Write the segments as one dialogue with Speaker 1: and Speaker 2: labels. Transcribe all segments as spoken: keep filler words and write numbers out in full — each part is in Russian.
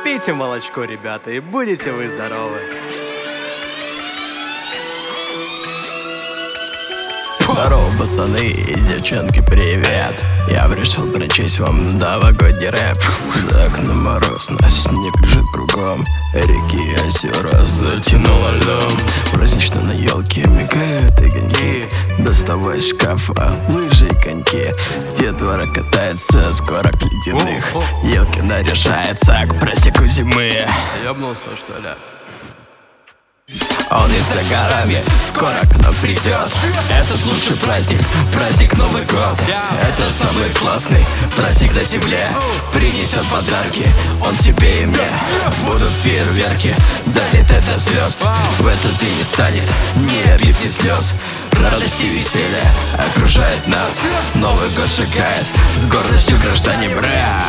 Speaker 1: Пейте молочко, ребята, и будете вы здоровы.
Speaker 2: Здорово, пацаны и девчонки, привет! Я решил прочесть вам новогодний рэп. За окном мороз, на снег лежит кругом, реки и озера затянуло льдом. Празднично на елке мигают огоньки, доставай из шкафа лыжи и коньки. Детвора катается с горок ледяных, елки наряжается к празднику зимы.
Speaker 1: Ёбнулся, что ли?
Speaker 2: Он не за горами, скоро к нам придет. Этот лучший праздник, праздник Новый год. Это самый классный праздник на земле. Принесет подарки, он тебе и мне. Будут фейерверки, долетят до звезд. В этот день не станет ни обид, ни слез. Радость и веселье окружает нас. Новый год шагает с гордостью граждане, бра.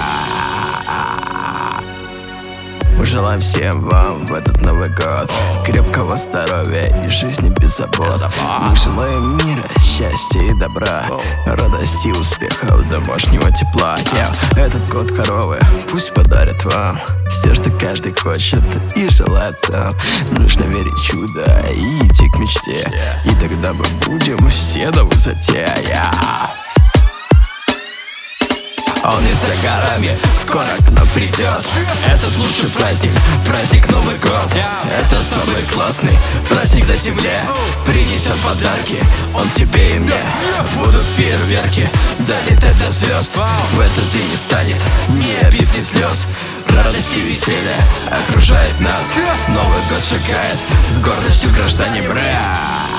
Speaker 2: Мы желаем всем вам в этот Новый год крепкого здоровья и жизни без забот. Мы желаем мира, счастья и добра, радости и успехов, домашнего тепла. Yeah. Этот год коровы пусть подарит вам все, что каждый хочет и желает сам. Нужно верить в чудо и идти к мечте, и тогда мы будем все на высоте. Yeah. Он не за горами, скоро к нам придет. Этот лучший праздник, праздник Новый год. Это самый классный праздник на земле. Принесет подарки, он тебе и мне. Будут фейерверки, долетят до звезд. В этот день не станет ни обид, ни слез. Радость и веселье окружает нас. Новый год шагает с гордостью граждане, бра.